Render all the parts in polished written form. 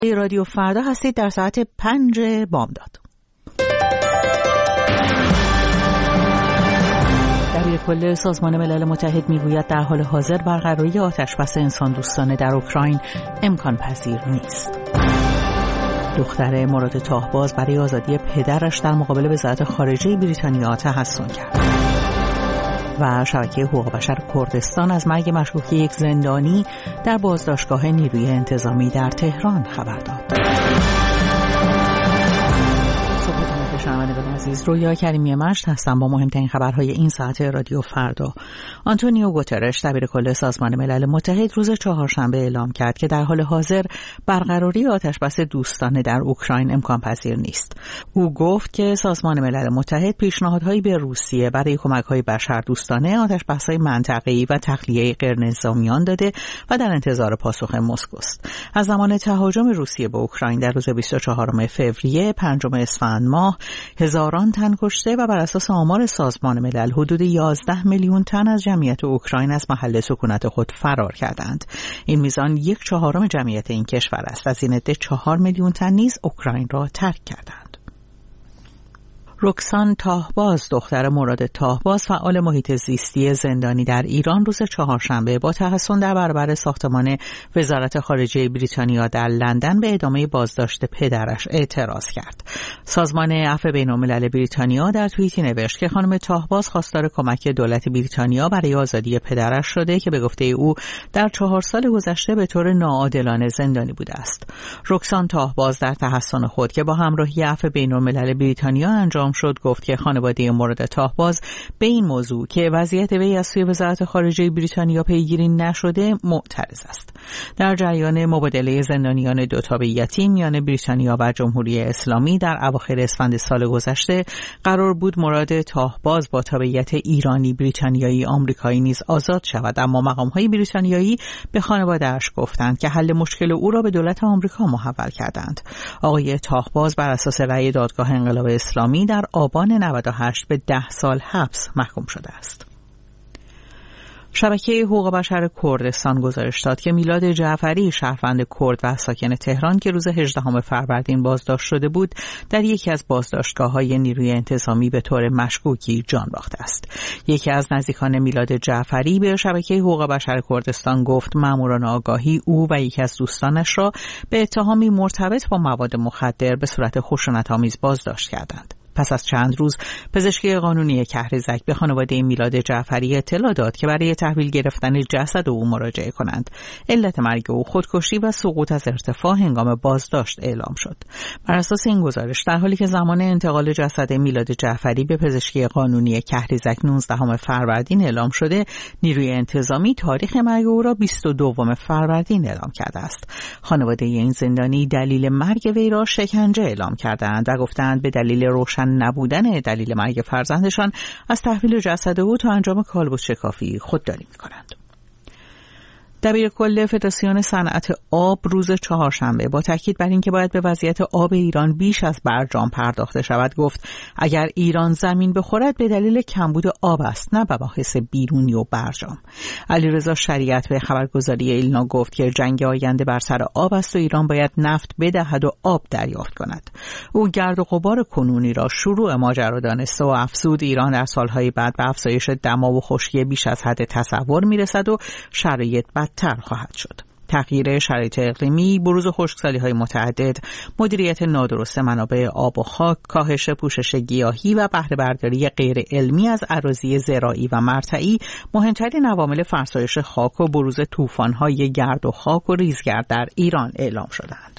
رادیو فردا هستید در ساعت 5 بامداد. دبیرکل سازمان ملل متحد میگوید در حال حاضر برقراری آتشبس انسان دوستانه در اوکراین امکان پذیر نیست. دختر مراد تاهباز برای آزادی پدرش در مقابل وزارت خارجه بریتانیا تحصن کرد. و شبکه حقوق بشر کردستان از مرگ مشکوک یک زندانی در بازداشتگاه نیروی انتظامی در تهران خبر داد. شنوندگان عزیز، رویا کریمی مشت هستم با مهمترین خبرهای این ساعت رادیو فردا. آنتونیو گوترش دبیرکل سازمان ملل متحد روز چهارشنبه اعلام کرد که در حال حاضر برقراری آتشبس دوستانه در اوکراین امکان پذیر نیست. او گفت که سازمان ملل متحد پیشنهادهایی به روسیه برای کمک‌های بشردوستانه، آتشبس‌های منطقه‌ای و تخلیه غیرنظامیان داده و در انتظار پاسخ مسکو است. از زمان تهاجم روسیه به اوکراین در روز 24 فوریه 5 اسفند ماه هزاران تن کشته و بر اساس آمار سازمان ملل حدود 11 میلیون تن از جمعیت اوکراین از محل سکونت خود فرار کردند. این میزان 1/4 جمعیت این کشور است و از این عده 4 میلیون تن نیز اوکراین را ترک کردند. رکسان تاهباز، دختر مراد تاهباز، فعال محیط زیستی زندانی در ایران، روز چهارشنبه با تحصن در برابر ساختمان وزارت خارجه بریتانیا در لندن به ادامه بازداشت پدرش اعتراض کرد. سازمان عفو بین‌الملل بریتانیا در توییتی نوشت که خانم تاهباز خواستار کمک دولت بریتانیا برای آزادی پدرش شده که به گفته او در 4 سال گذشته به طور ناعادلانه زندانی بوده است. رکسان تاهباز در تحصن خود که با همراهی عفو بین‌الملل بریتانیا انجام شد گفت که خانواده مراد تاهباز به این موضوع که وضعیت وی از سوی وزارت خارجه بریتانیا پیگیری نشده معترض است. در جریان مبادله زندانیان دو تابعیتی میان بریتانیا و جمهوری اسلامی در اواخر اسفند سال گذشته قرار بود مراد تاهباز با تابعیت ایرانی، بریتانیایی، آمریکایی نیز آزاد شود، اما مقام‌های بریتانیایی به خانواده‌اش گفتند که حل مشکل او را به دولت آمریکا محول کردند. آقای تاهباز بر اساس رأی دادگاه انقلاب اسلامی در آبان 98 به 10 سال حبس محکوم شده است. شبکه حقوق بشر کردستان گزارش داد که میلاد جعفری، شهروند کرد و ساکن تهران که روز 18 فروردین بازداشت شده بود، در یکی از بازداشتگاه‌های نیروی انتظامی به طور مشکوکی جان باخته است. یکی از نزدیکان میلاد جعفری به شبکه حقوق بشر کردستان گفت ماموران آگاهی او و یکی از دوستانش را به اتهامی مرتبط با مواد مخدر به صورت خشونت‌آمیز بازداشت کردند. پس از چند روز پزشکی قانونی کهرزک به خانواده میلاد جعفری اطلاع داد که برای تحویل گرفتن جسد او مراجعه کنند. علت مرگ او خودکشی و سقوط از ارتفاع هنگام بازداشت اعلام شد. بر اساس این گزارش در حالی که زمان انتقال جسد میلاد جعفری به پزشکی قانونی کهرزک 19 فروردین اعلام شده، نیروی انتظامی تاریخ مرگ او را 22 فروردین اعلام کرده است. خانواده این زندانی دلیل مرگ وی را شکنجه اعلام کردند و گفتند به دلیل روشن نبودن دلیل مرگ فرزندشان از تحویل جسد او تا انجام کالبد شکافی خودداری می‌کنند. دبیرکل فدراسیون صنعت آب روز چهارشنبه با تاکید بر اینکه باید به وضعیت آب ایران بیش از برجام پرداخته شود گفت اگر ایران زمین بخورد به دلیل کمبود آب است، نه مباحث بیرونی و برجام. علیرضا شریعت به خبرگزاری ایلنا گفت که جنگ آینده بر سر آب است و ایران باید نفت بدهد و آب دریافت کند. او گرد و غبار کنونی را شروع ماجرا دانست و افزود ایران در سالهای بعد به افزایش دما و خشکی بیش از حد تصور میرسد و شرایط بدتر خواهد شد. تغییر شرایط اقلیمی، بروز خشکسالی‌های متعدد، مدیریت نادرست منابع آب و خاک، کاهش پوشش گیاهی و بهره برداری غیر علمی از اراضی زراعی و مرتعی مهمترین عوامل فرسایش خاک و بروز طوفان‌های گرد و خاک و ریزگرد در ایران اعلام شدند.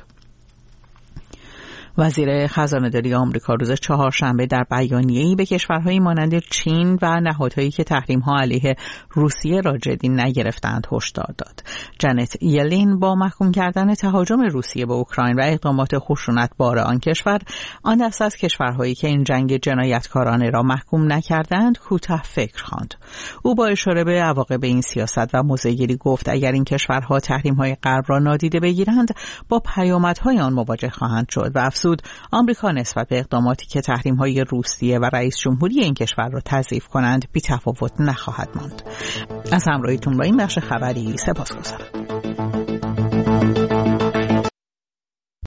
وزیر خزانه‌داری آمریکا روز چهارشنبه در بیانیه‌ای به کشورهایی مانند چین و نهادهایی که تحریم‌ها علیه روسیه را جدی نگرفتند هشدار داد. جنت یلین با محکوم کردن تهاجم روسیه به اوکراین و اقدامات خشونت‌بار آن کشور، آن دست از کشورهایی که این جنگ جنایتکارانه را محکوم نکردند کوتاه فکر خواند. او با اشاره به عواقب این سیاست و موضع‌گیری گفت اگر این کشورها تحریم‌های غرب را نادیده بگیرند با پیامدهای آن مواجه خواهند شد و آمریکا نسبت به اقداماتی که تحریم‌های روسیه و رئیس جمهوری این کشور را تضعیف کنند بی‌تفاوت نخواهد ماند. از همراهیتون با این بخش خبری سپاسگزارم.